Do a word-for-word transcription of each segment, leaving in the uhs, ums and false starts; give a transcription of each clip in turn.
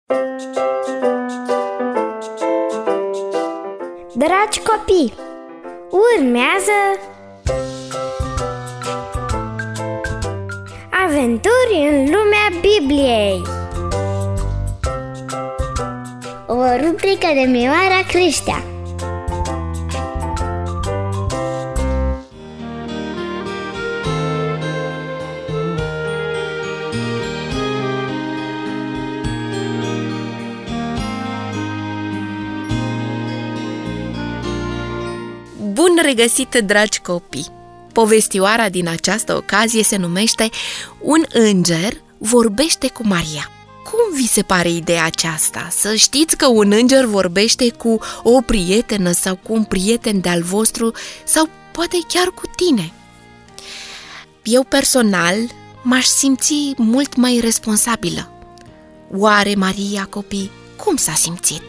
Dragi copii, urmează Aventuri în lumea Bibliei, o rubrică de Mioara Creștea. Bun regăsit, dragi copii! Povestioara din această ocazie se numește Un înger vorbește cu Maria. Cum vi se pare ideea aceasta? Să știți că un înger vorbește cu o prietenă sau cu un prieten de-al vostru sau poate chiar cu tine. Eu personal m-aș simți mult mai responsabilă. Oare Maria, copii, cum s-a simțit?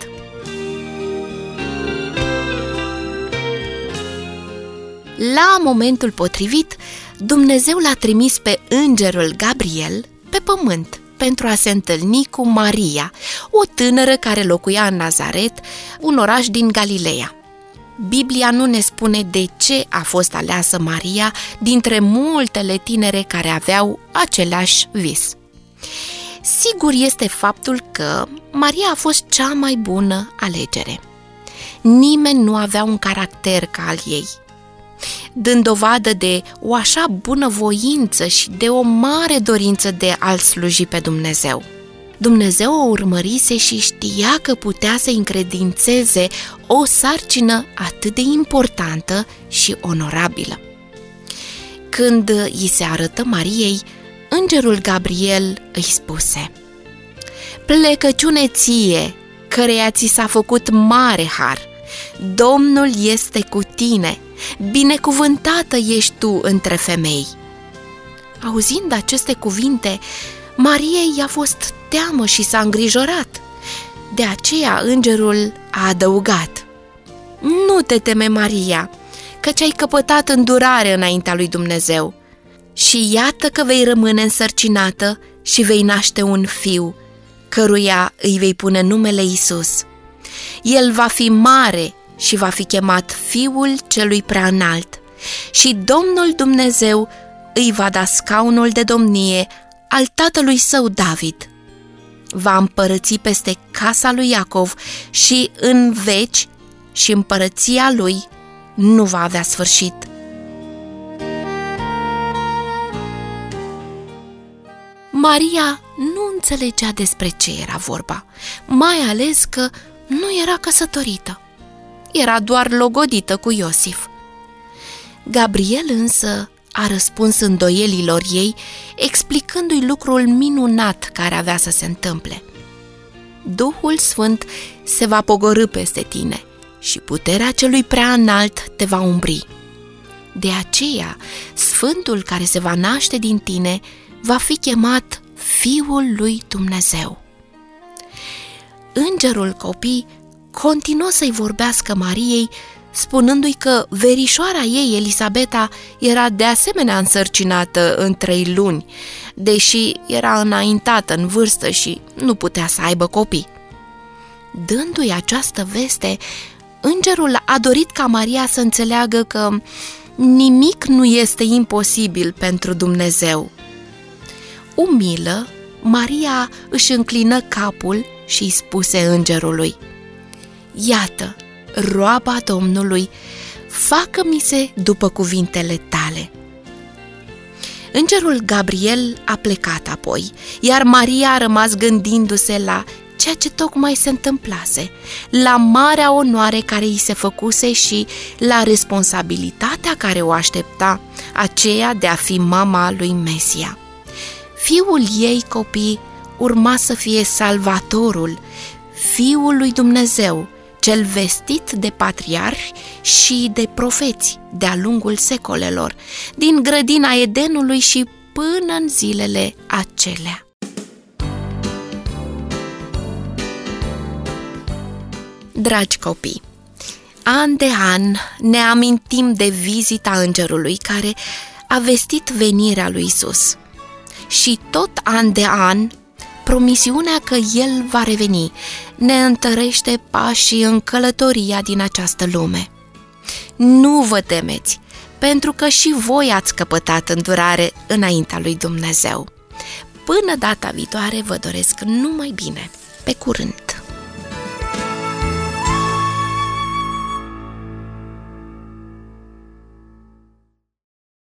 La momentul potrivit, Dumnezeu l-a trimis pe îngerul Gabriel pe pământ pentru a se întâlni cu Maria, o tânără care locuia în Nazaret, un oraș din Galileea. Biblia nu ne spune de ce a fost aleasă Maria dintre multele tinere care aveau același vis. Sigur este faptul că Maria a fost cea mai bună alegere. Nimeni nu avea un caracter ca al ei. Dând dovadă de o așa bunăvoință și de o mare dorință de a-L sluji pe Dumnezeu. Dumnezeu o urmărise și știa că putea să încredințeze o sarcină atât de importantă și onorabilă. Când i se arătă Mariei, îngerul Gabriel îi spuse: „Plecăciune ție, căreia ți s-a făcut mare har, Domnul este cu tine, binecuvântată ești tu între femei.” Auzind aceste cuvinte, Mariei i-a fost teamă și s-a îngrijorat. De aceea îngerul a adăugat: „Nu te teme, Maria, căci ai căpătat îndurare înaintea lui Dumnezeu. Și iată că vei rămâne însărcinată și vei naște un fiu, căruia îi vei pune numele Iisus. El va fi mare și va fi chemat Fiul Celui Preaînalt și Domnul Dumnezeu îi va da scaunul de domnie al tatălui său David. Va împărăți peste casa lui Iacov și în veci și împărăția lui nu va avea sfârșit.” Maria nu înțelegea despre ce era vorba, mai ales că nu era căsătorită. Era doar logodită cu Iosif. Gabriel însă a răspuns îndoielilor ei, explicându-i lucrul minunat care avea să se întâmple. „Duhul Sfânt se va pogorî peste tine și puterea Celui Preaînalt te va umbri. De aceea, Sfântul care se va naște din tine va fi chemat Fiul lui Dumnezeu.” Îngerul, copii, continuă să-i vorbească Mariei, spunându-i că verișoara ei, Elisabeta, era de asemenea însărcinată în trei luni, deși era înaintată în vârstă și nu putea să aibă copii. Dându-i această veste, îngerul a dorit ca Maria să înțeleagă că nimic nu este imposibil pentru Dumnezeu. Umilă, Maria își înclină capul și îi spuse îngerului: „Iată, roaba Domnului, facă-mi se după cuvintele tale.” Îngerul Gabriel a plecat apoi, iar Maria a rămas gândindu-se la ceea ce tocmai se întâmplase, la marea onoare care îi se făcuse și la responsabilitatea care o aștepta, aceea de a fi mama lui Mesia. Fiul ei, copii, urma să fie salvatorul, Fiul lui Dumnezeu, cel vestit de patriarhi și de profeți de-a lungul secolelor, din grădina Edenului și până în zilele acelea. Dragi copii, an de an ne amintim de vizita îngerului care a vestit venirea lui Isus. Și tot an de an promisiunea că El va reveni ne întărește pașii în călătoria din această lume. Nu vă temeți, pentru că și voi ați căpătat îndurare înaintea lui Dumnezeu. Până data viitoare vă doresc numai bine. Pe curând!